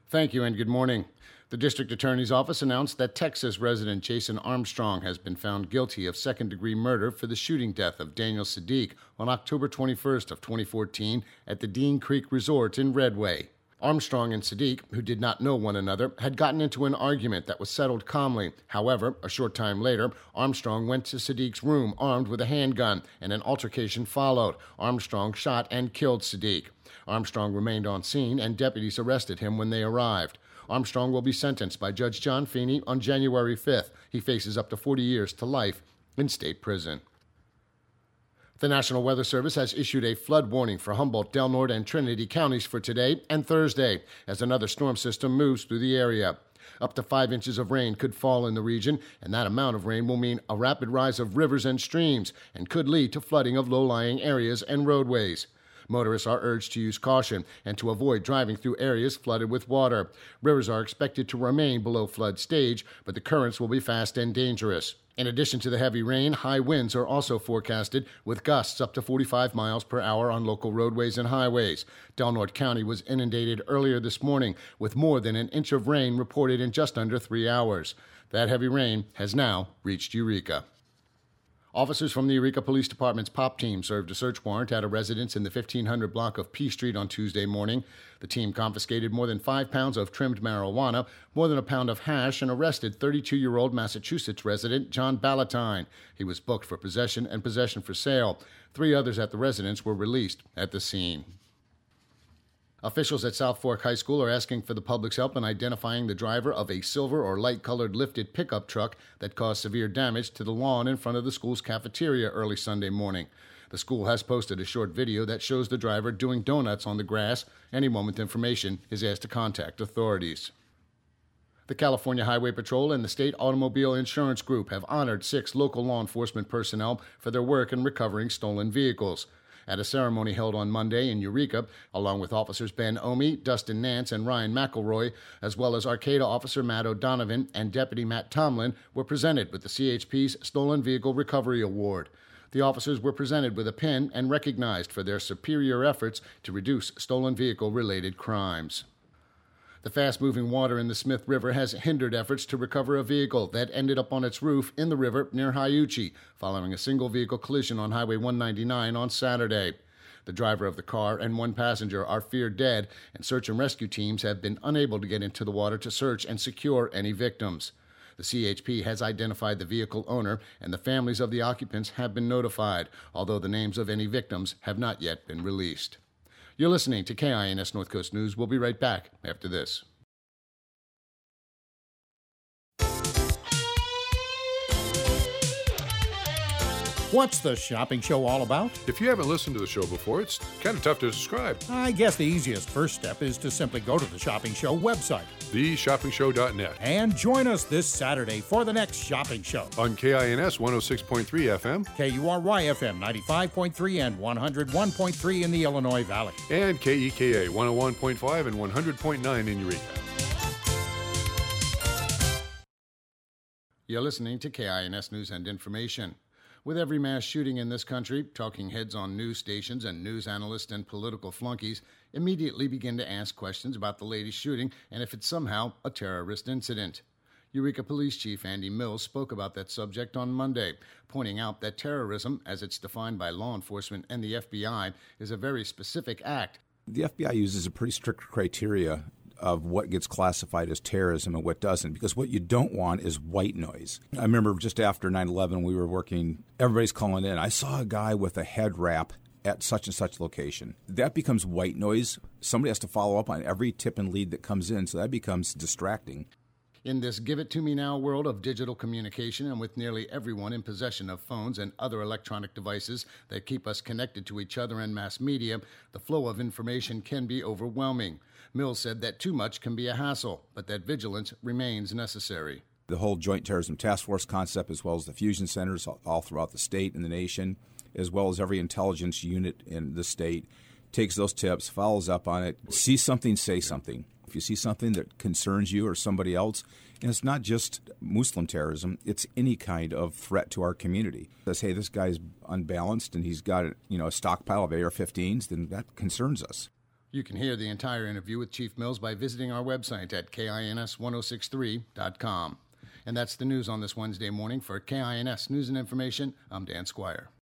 Thank you and good morning. The District Attorney's Office announced that Texas resident Jason Armstrong has been found guilty of second-degree murder for the shooting death of Daniel Sadiq on October 21st of 2014 at the Dean Creek Resort in Redway. Armstrong and Sadiq, who did not know one another, had gotten into an argument that was settled calmly. However, a short time later, Armstrong went to Sadiq's room armed with a handgun, and an altercation followed. Armstrong shot and killed Sadiq. Armstrong remained on scene, and deputies arrested him when they arrived. Armstrong will be sentenced by Judge John Feeney on January 5th. He faces up to 40 years to life in state prison. The National Weather Service has issued a flood warning for Humboldt, Del Norte, and Trinity counties for today and Thursday as another storm system moves through the area. Up to 5 inches of rain could fall in the region, and that amount of rain will mean a rapid rise of rivers and streams and could lead to flooding of low-lying areas and roadways. Motorists are urged to use caution and to avoid driving through areas flooded with water. Rivers are expected to remain below flood stage, but the currents will be fast and dangerous. In addition to the heavy rain, high winds are also forecasted, with gusts up to 45 miles per hour on local roadways and highways. Del Norte County was inundated earlier this morning, with more than an inch of rain reported in just under 3 hours. That heavy rain has now reached Eureka. Officers from the Eureka Police Department's POP team served a search warrant at a residence in the 1500 block of P Street on Tuesday morning. The team confiscated more than 5 pounds of trimmed marijuana, more than a pound of hash, and arrested 32-year-old Massachusetts resident John Ballantyne. He was booked for possession and possession for sale. 3 others at the residence were released at the scene. Officials at South Fork High School are asking for the public's help in identifying the driver of a silver or light-colored lifted pickup truck that caused severe damage to the lawn in front of the school's cafeteria early Sunday morning. The school has posted a short video that shows the driver doing donuts on the grass. Any moment information is asked to contact authorities. The California Highway Patrol and the State Automobile Insurance Group have honored 6 local law enforcement personnel for their work in recovering stolen vehicles. At a ceremony held on Monday in Eureka, along with officers Ben Omi, Dustin Nance, and Ryan McElroy, as well as Arcata officer Matt O'Donovan and Deputy Matt Tomlin, were presented with the CHP's Stolen Vehicle Recovery Award. The officers were presented with a pin and recognized for their superior efforts to reduce stolen vehicle-related crimes. The fast-moving water in the Smith River has hindered efforts to recover a vehicle that ended up on its roof in the river near Hyuchi following a single-vehicle collision on Highway 199 on Saturday. The driver of the car and 1 passenger are feared dead, and search and rescue teams have been unable to get into the water to search and secure any victims. The CHP has identified the vehicle owner, and the families of the occupants have been notified, although the names of any victims have not yet been released. You're listening to KINS North Coast News. We'll be right back after this. What's the shopping show all about? If you haven't listened to the show before, it's kind of tough to describe. I guess the easiest first step is to simply go to the Shopping Show website, theshoppingshow.net, and join us this Saturday for the next shopping show. On KINS 106.3 FM, KURY FM 95.3 and 101.3 in the Illinois Valley, and KEKA 101.5 and 100.9 in Eureka. You're listening to KINS News and Information. With every mass shooting in this country, talking heads on news stations and news analysts and political flunkies immediately begin to ask questions about the latest shooting and if it's somehow a terrorist incident. Eureka Police Chief Andy Mills spoke about that subject on Monday, pointing out that terrorism, as it's defined by law enforcement and the FBI, is a very specific act. The FBI uses a pretty strict criteria of what gets classified as terrorism and what doesn't, because what you don't want is white noise. I remember just after 9/11, we were working, everybody's calling in. I saw a guy with a head wrap at such and such location. That becomes white noise. Somebody has to follow up on every tip and lead that comes in, so that becomes distracting. In this give-it-to-me-now world of digital communication, and with nearly everyone in possession of phones and other electronic devices that keep us connected to each other and mass media, the flow of information can be overwhelming. Mills said that too much can be a hassle, but that vigilance remains necessary. The whole Joint Terrorism Task Force concept, as well as the fusion centers all throughout the state and the nation, as well as every intelligence unit in the state, takes those tips, follows up on it. See something, say something. If you see something that concerns you or somebody else, and it's not just Muslim terrorism, it's any kind of threat to our community. Says, hey, this guy's unbalanced and he's got a stockpile of AR-15s, then that concerns us. You can hear the entire interview with Chief Mills by visiting our website at KINS1063.com. And that's the news on this Wednesday morning. For KINS News and Information, I'm Dan Squire.